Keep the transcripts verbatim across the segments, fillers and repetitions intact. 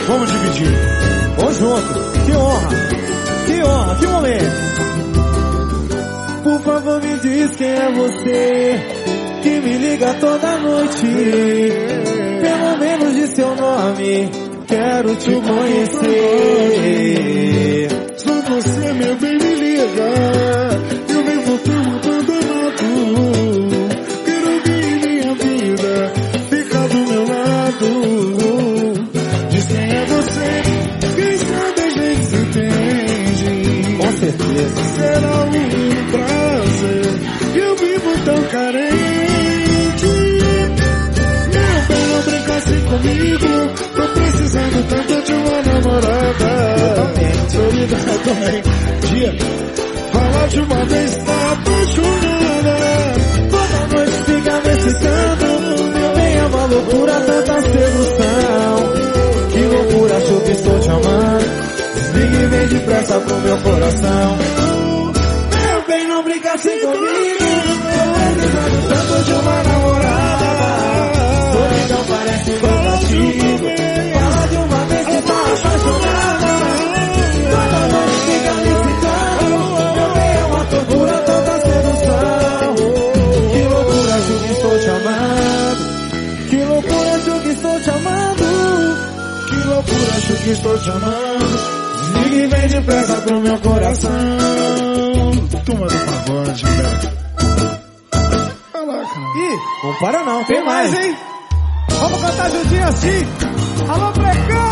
Vamos dividir. Vamos junto. Que honra. Que honra. Que momento. Por favor, me diz quem é você que me liga toda noite. Pelo menos de seu nome quero te conhecer. Só você, meu bem, me liga. Eu vivo tudo abandonado. Quero ouvir minha vida, ficar do meu lado. Diz quem é você, quem sabe a gente se entende. Com certeza. Será um prazer que eu vivo tão carente. Meu bem, não brinca assim comigo. Tô precisando tanto de uma namorada. Solidão também. Dia, fala de uma vez, tá apaixonada. Toda noite fica me excitando. Meu bem, é uma loucura, tanta sedução. Que loucura, acho que estou te amando. Desliga e vem depressa pro meu coração. Meu bem, não brinca assim comigo. Tô precisando tanto de uma namorada. Solidão parece um castigo. Fala de uma vez que tá apaixonada. Toda noite fica me excitando. Meu bem, é uma tortura, tanta sedução. Que loucura, acho que estou te amando. Que loucura, acho que estou te amando. Que loucura, acho que estou te amando. Desliga e vem depressa pro meu coração. Turma do pagode, velho. Olha lá, cara. Ih, não para não, tem, Tem mais, mais, hein? Vamos cantar juntinho assim. Alô, Precão!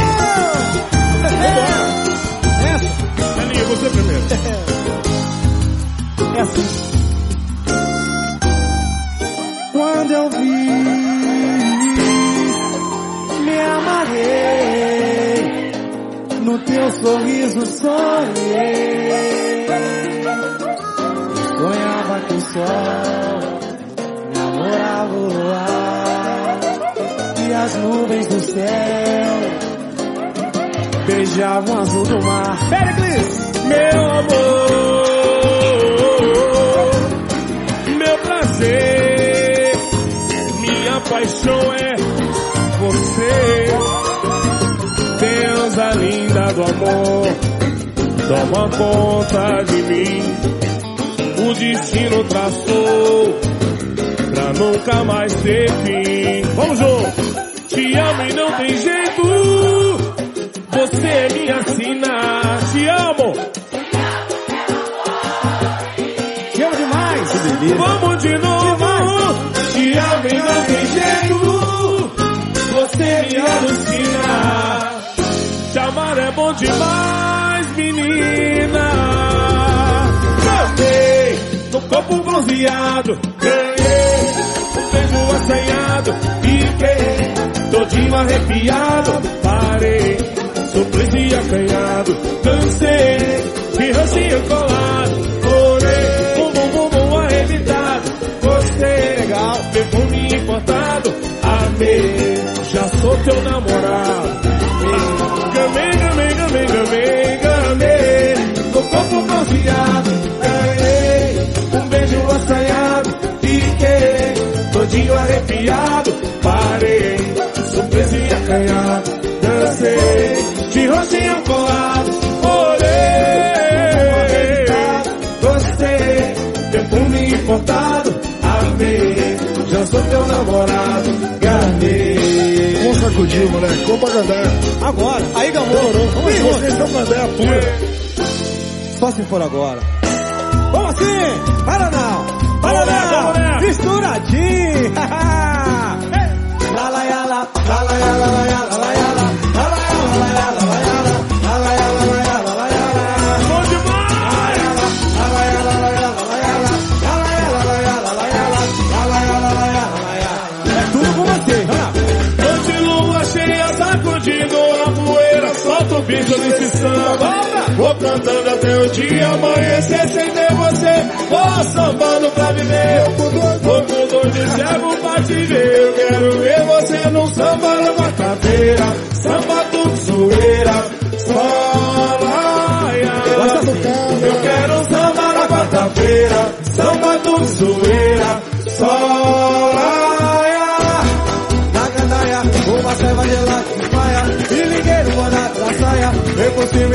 Essa, Aninha, você primeiro. é assim. Quando eu vi, me amarrei. No teu sorriso sonhei. Sonhava que o sol namorava o luar e as nuvens do céu beijavam o azul do mar. Pericles! Meu amor, meu prazer, minha paixão é você. Deusa linda do amor, toma conta de mim. O destino traçou pra nunca mais ter fim. Vamos junto! Te amo e não tem jeito. Você é minha sina. Te amo. Te amo demais! Vamos de novo. Te amo e não tem jeito. Você me alucina. Te amar é bom demais, menina. Amei no corpo bronzeado. Ganhei um beijo assanhado. Fiquei todinho arrepiado. Parei, surpreso e acanhado. Cansei de roxinho colado. Orei, um bumbum bum arrebitado. Gostei, legal, perfume importado. Amei, já sou teu namorado. Gamei, gamei, gamei, gamei, gamei. No corpo bronzeado. Ganhei um beijo assanhado. Fiquei todinho arrepiado. Parei, surpreso e acanhado. Dancei, de roxinho colado. Olhei, gostei, perfume importado. Amei, já sou teu namorado. Ganhei. Vamos sacudir, moleque. Vamos pra cantar. Agora, aí gamou. Vamos junto. Vocês estão com a ideia pura. Só se for agora. Vamos assim! Para não! Para não! Misturadinho! Lá lá ya lá, lá lá ya lá lá ya lá lá ya lá, lá lá ya lá lá ya lá lá ya lá, lá lá ya lá lá ya lá lá ya lá. Bom demais! Lá lá ya lá lá ya lá lá ya lá, lá lá ya lá lá ya lá lá ya lá, lá lá ya lá lá ya lá lá ya. É tudo com você, vai lá! Noite de lua cheia, sacudindo a poeira, solta o bicho desse samba. Vou cantando até o dia amanhecer sem ter você. Vou sambando pra viver. Vou com dor de cego pra te ver. Eu quero ver você num samba na quarta-feira. Samba tudo zoeira. Só laia. Eu quero um samba na quarta-feira. Samba tudo zoeira. Só laia. Na gandaia, uma serva de lá que desmaia. E liguei no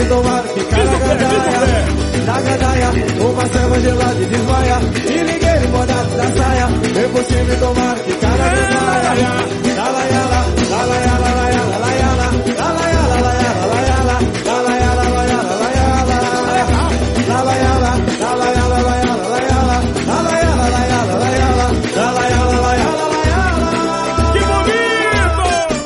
tomar, ficar na gandaia, na gandaia, uma selva gelada e desmaia, e ninguém me mandar da saia, eu por cima tomar, ficar na gandaia, la la yala, la la yala, la yala, la yala, la la yala, la yala, la yala, la la yala, la yala, la yala, la la yala, la la yala, la yala, la yala, la la yala, la yala, la yala, la la yala, la yala, la yala. Que bonito!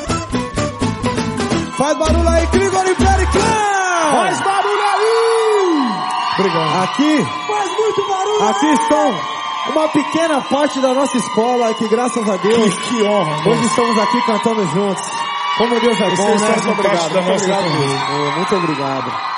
Faz barulho aí, Grigori Periclão! Faz barulho aí! Obrigado. Aqui, Faz muito barulho! aqui estão uma pequena parte da nossa escola que, graças a Deus, Que, que honra! hoje estamos aqui cantando juntos. Como Deus é bom, Vocês né? fazem parte da Muito nossa obrigado. família. Muito obrigado.